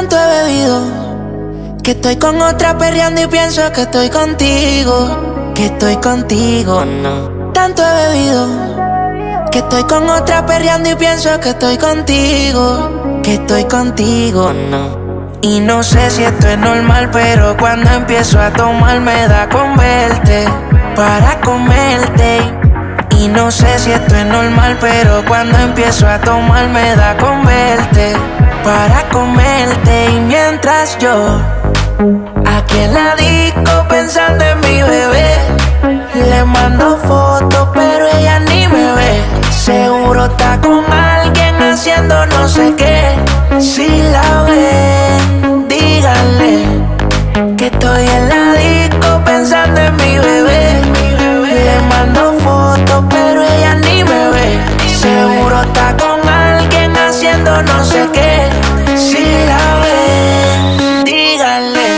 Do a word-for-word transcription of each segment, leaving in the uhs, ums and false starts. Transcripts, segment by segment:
Tanto he bebido que estoy con otra perreando y pienso que estoy contigo, que estoy contigo, no. Tanto he bebido que estoy con otra perreando y pienso que estoy contigo, que estoy contigo, no. Y no sé si esto es normal, pero cuando empiezo a tomar me da con verte, para comerte. Y no sé si esto es normal, pero cuando empiezo a tomar me da con verte, para comerte. Y mientras yo aquí en la disco pensando en mi bebé, le mando fotos pero ella ni me ve. Seguro está con alguien haciendo no sé qué. Si la ven, díganle que estoy en la disco pensando en mi bebé. Le mando fotos pero ella ni me ve. Seguro está con alguien haciendo no sé qué. Si la ven, díganle.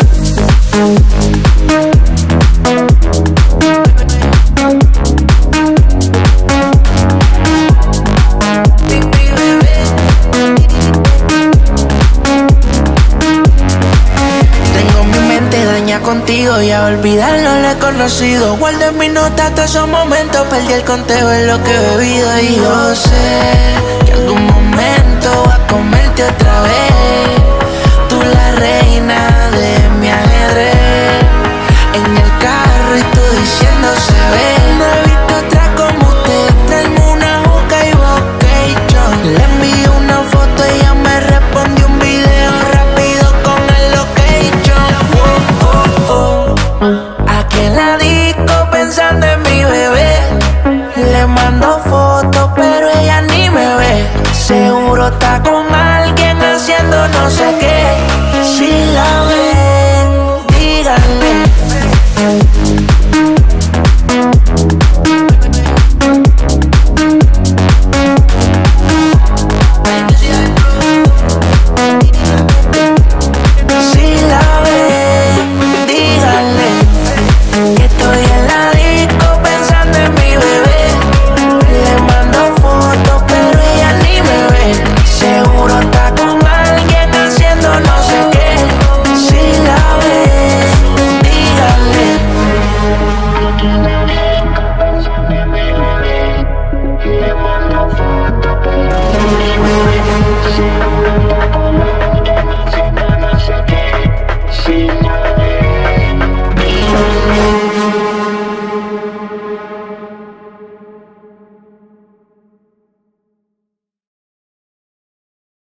Contigo y a olvidarlo lo he conocido. Guardo en mis notas todos esos momentos. Perdí el conteo en lo que he bebido. Y yo sé que algún momento va a comerte otra vez. Tú la reina de mi ajedrez. En el carro y tú diciendo se ve. No he visto otra como usted. Traeme una juca y vocation. Le envié una foto y ella me respondió un video rápido con el location. Aquí en la disco pensando en mi bebé. Le mando fotos pero ella ni me ve. Seguro está con alguien haciendo no sé qué. Si la ven, díganle. Sí.